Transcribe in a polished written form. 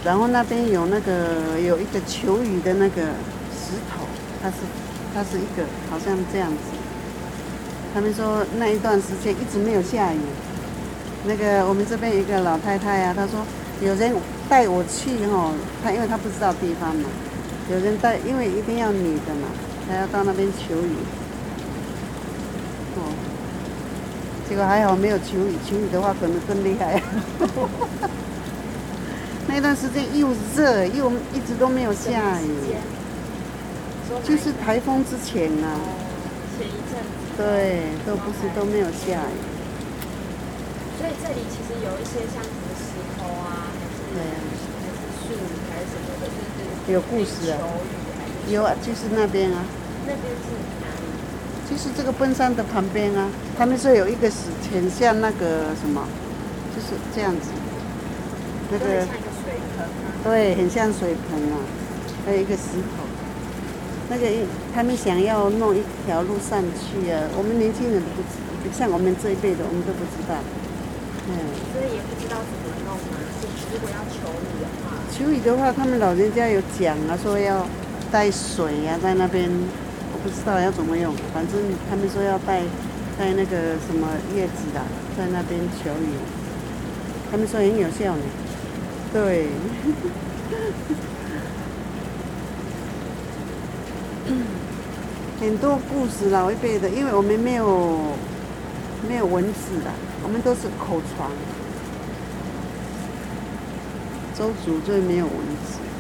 然后那边有有一个求雨的那个石头，它是一个好像这样子。他们说那一段时间一直没有下雨。我们这边有一个老太太啊，她说有人带我去哦，因为她不知道地方嘛，有人带，因为一定要女的嘛，她要到那边求雨。哦，结果还好没有求雨，求雨的话可能更厉害。那段时间又热又一直都没有下雨，就是台风之前啊。 前一阵子。 对，都没有下雨。 所以这里其实有一些像什么石头啊，还是树，还是什么的，就是有故事啊。有啊，就是那边啊。 那边是哪里？ 就是这个奔山的旁边啊。他们说有一个很像那个什么，就是这样子。 像一个水盆啊。 对，很像水盆啊，还有一个石头。他们想要弄一条路上去啊，我们年轻人不像我们这一辈的，我们都不知道。 所以也不知道怎么弄嘛。如果要求雨的话。 求雨的话，他们老人家有讲啊，说要带水啊，在那边，我不知道要怎么用，反正他们说要带那个什么叶子的，在那边求雨。他们说很有效呢。对。很多故事老一辈的，因为我们没有文字的，我们都是口传。周族最没有文字。